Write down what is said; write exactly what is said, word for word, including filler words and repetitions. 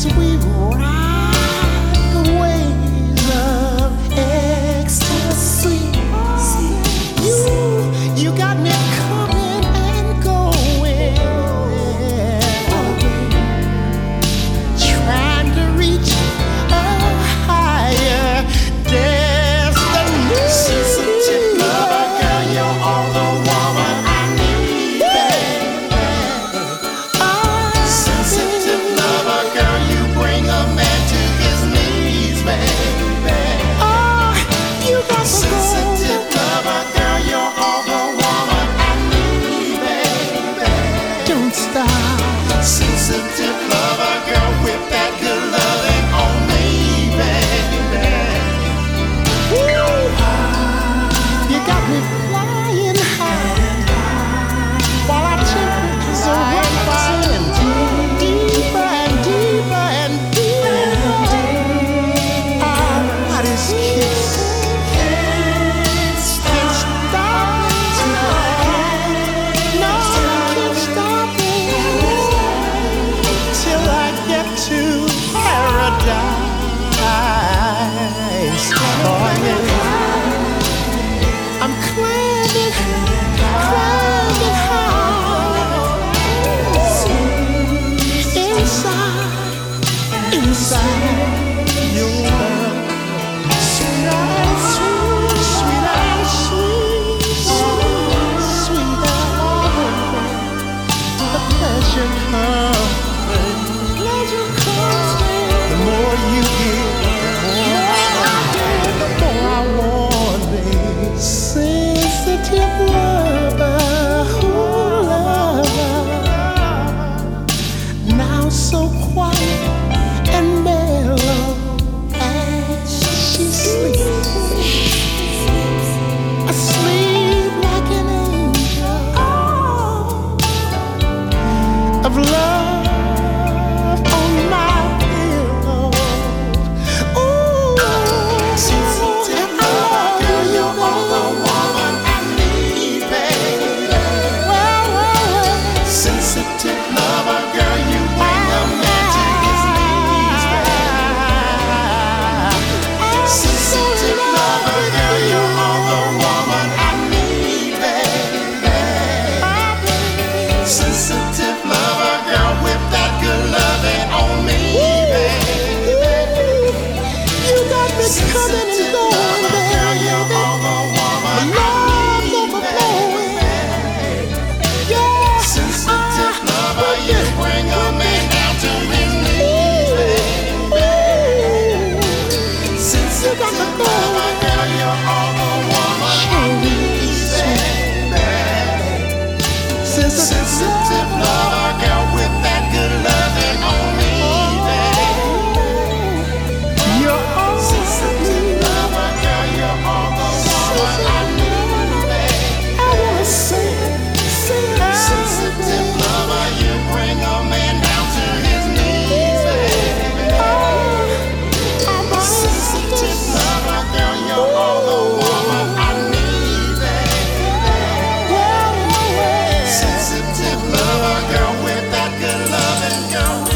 we ride the waves of ecstasy. You, you got me coming and going, trying to reach a higher destiny. Sensitive lover, girl, you're all the woman I need, baby. Sensitive lover, girl, you bring a man to his knees, baby. Oh, you got the Sensitive lover, girl, you're all the woman I need, baby. Don't stop. Sensitive lover, girl, whip that good loving on me, baby. Woo! You got me flying high while our temperatures are rising deeper and deeper and deeper. Our bodies kiss. Can't stop it. No, can't stop it till I get to paradise. Oh, yeah. I'm climbing, climbing high. Inside, inside your love. Sweet and sweet, sweet and sweet, sweet, sweet and the pleasure comes, pleasure comes. The more you give, the more I want, babe. Sensitive lover, ooh, lover, now so quiet and mellow as she sleeps, asleep like an angel of love on my pillow. Ooh, Sensitive lover, girl, you're all the woman I need, baby. well, well, well. Sensitive lover, girl, you bring a man to his knees, baby. Sensitive lover, girl, you're all the woman I need, baby. Sensitive lover, girl, whip that good loving on me, baby. You got me coming and Sensitive going, lover, girl, you're all the woman I Love's need, overflowing. baby. Yeah, Sensitive I- lover, you bring a man down to his knees, baby. Sensitive lover, girl, you're all the woman I need, baby. Sensitive lover, girl, with that good loving on me, baby. You're all Sensitive lover, girl, you're all the woman I need, baby. I wanna sing, sing, Sensitive lover, you bring a man down to his knees, baby. I'm a Sensitive lover, girl, you're all the woman I need, baby. well, well, well. Sensitive lover, girl, with that good loving, girl.